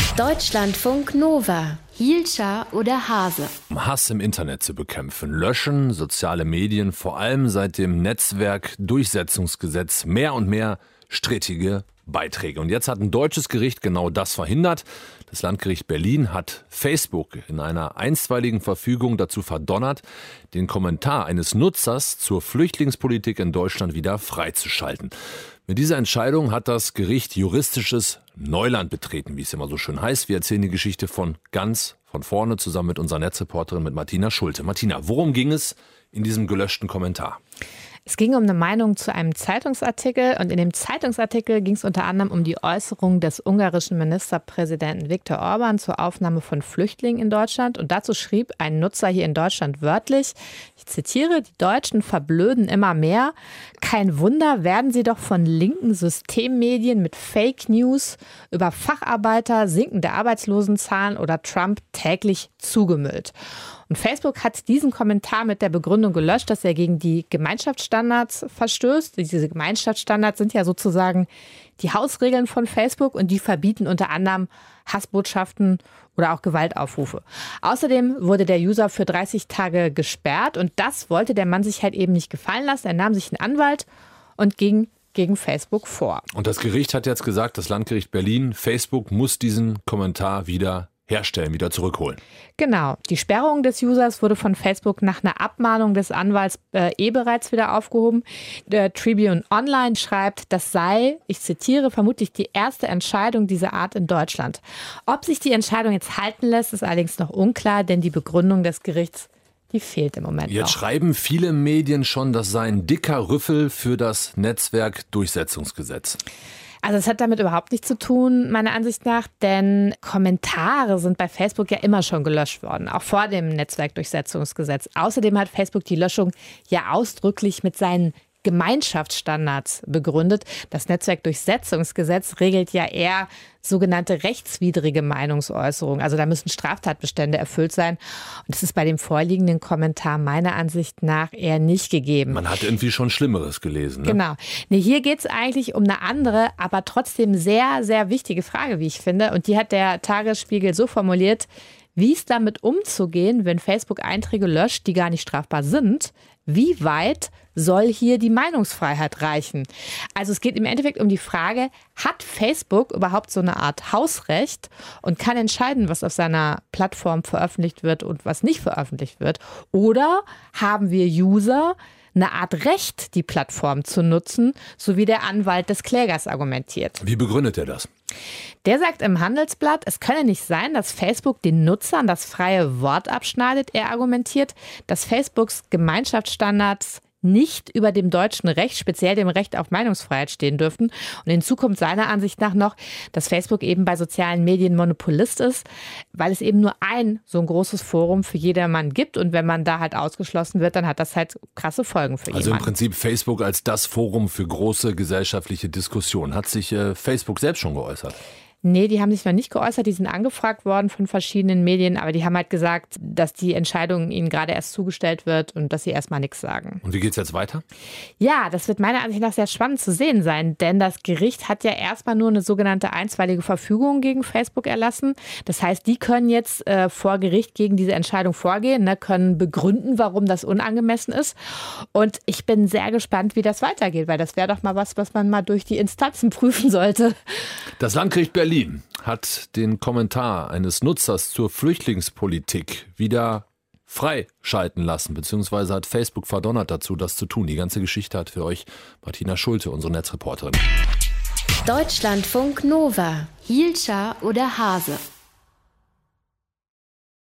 Deutschlandfunk Nova. Hielscher oder Hase? Um Hass im Internet zu bekämpfen, löschen soziale Medien vor allem seit dem Netzwerkdurchsetzungsgesetz mehr und mehr strittige Beiträge. Und jetzt hat ein deutsches Gericht genau das verhindert. Das Landgericht Berlin hat Facebook in einer einstweiligen Verfügung dazu verdonnert, den Kommentar eines Nutzers zur Flüchtlingspolitik in Deutschland wieder freizuschalten. Mit dieser Entscheidung hat das Gericht juristisches Neuland betreten, wie es immer so schön heißt. Wir erzählen die Geschichte von vorne zusammen mit unserer Netzreporterin, mit Martina Schulte. Martina, worum ging es in diesem gelöschten Kommentar? Es ging um eine Meinung zu einem Zeitungsartikel und in dem Zeitungsartikel ging es unter anderem um die Äußerung des ungarischen Ministerpräsidenten Viktor Orbán zur Aufnahme von Flüchtlingen in Deutschland. Und dazu schrieb ein Nutzer hier in Deutschland wörtlich, ich zitiere, die Deutschen verblöden immer mehr. Kein Wunder, werden sie doch von linken Systemmedien mit Fake News über Facharbeiter, sinkende Arbeitslosenzahlen oder Trump täglich zugemüllt. Und Facebook hat diesen Kommentar mit der Begründung gelöscht, dass er gegen die Gemeinschaftsstandards verstößt. Diese Gemeinschaftsstandards sind ja sozusagen die Hausregeln von Facebook und die verbieten unter anderem Hassbotschaften oder auch Gewaltaufrufe. Außerdem wurde der User für 30 Tage gesperrt und das wollte der Mann sich halt eben nicht gefallen lassen. Er nahm sich einen Anwalt und ging gegen Facebook vor. Und das Gericht hat jetzt gesagt, das Landgericht Berlin, Facebook muss diesen Kommentar wieder herstellen, wieder zurückholen. Genau. Die Sperrung des Users wurde von Facebook nach einer Abmahnung des Anwalts bereits wieder aufgehoben. Der Tribune Online schreibt, das sei, ich zitiere, vermutlich die erste Entscheidung dieser Art in Deutschland. Ob sich die Entscheidung jetzt halten lässt, ist allerdings noch unklar, denn die Begründung des Gerichts, die fehlt im Moment Jetzt noch. schreiben viele Medien schon, das sei ein dicker Rüffel für das Netzwerkdurchsetzungsgesetz. Also es hat damit überhaupt nichts zu tun, meiner Ansicht nach, denn Kommentare sind bei Facebook ja immer schon gelöscht worden, auch vor dem Netzwerkdurchsetzungsgesetz. Außerdem hat Facebook die Löschung ja ausdrücklich mit seinen Gemeinschaftsstandards begründet. Das Netzwerkdurchsetzungsgesetz regelt ja eher sogenannte rechtswidrige Meinungsäußerungen. Also da müssen Straftatbestände erfüllt sein. Und das ist bei dem vorliegenden Kommentar meiner Ansicht nach eher nicht gegeben. Man hat irgendwie schon Schlimmeres gelesen, ne? Genau. Nee, hier geht es eigentlich um eine andere, aber trotzdem sehr, sehr wichtige Frage, wie ich finde. Und die hat der Tagesspiegel so formuliert, wie es damit umzugehen, wenn Facebook Einträge löscht, die gar nicht strafbar sind. Wie weit soll hier die Meinungsfreiheit reichen? Also es geht im Endeffekt um die Frage, hat Facebook überhaupt so eine Art Hausrecht und kann entscheiden, was auf seiner Plattform veröffentlicht wird und was nicht veröffentlicht wird? Oder haben wir User eine Art Recht, die Plattform zu nutzen, so wie der Anwalt des Klägers argumentiert? Wie begründet er das? Der sagt im Handelsblatt, es könne nicht sein, dass Facebook den Nutzern das freie Wort abschneidet. Er argumentiert, dass Facebooks Gemeinschaftsstandards nicht über dem deutschen Recht, speziell dem Recht auf Meinungsfreiheit stehen dürften. Und hinzu kommt seiner Ansicht nach noch, dass Facebook eben bei sozialen Medien Monopolist ist, weil es eben nur so ein großes Forum für jedermann gibt. Und wenn man da halt ausgeschlossen wird, dann hat das halt krasse Folgen für jemanden. Also im Prinzip Facebook als das Forum für große gesellschaftliche Diskussionen. Hat sich Facebook selbst schon geäußert? Nee, die haben sich noch nicht geäußert. Die sind angefragt worden von verschiedenen Medien, aber die haben halt gesagt, dass die Entscheidung ihnen gerade erst zugestellt wird und dass sie erstmal nichts sagen. Und wie geht's jetzt weiter? Ja, das wird meiner Ansicht nach sehr spannend zu sehen sein, denn das Gericht hat ja erstmal nur eine sogenannte einstweilige Verfügung gegen Facebook erlassen. Das heißt, die können jetzt vor Gericht gegen diese Entscheidung vorgehen, können begründen, warum das unangemessen ist. Und ich bin sehr gespannt, wie das weitergeht, weil das wäre doch mal was man mal durch die Instanzen prüfen sollte. Das Landgericht Berlin hat den Kommentar eines Nutzers zur Flüchtlingspolitik wieder freischalten lassen, beziehungsweise hat Facebook verdonnert dazu, das zu tun. Die ganze Geschichte hat für euch Martina Schulte, unsere Netzreporterin. Deutschlandfunk Nova. Hielscher oder Hase?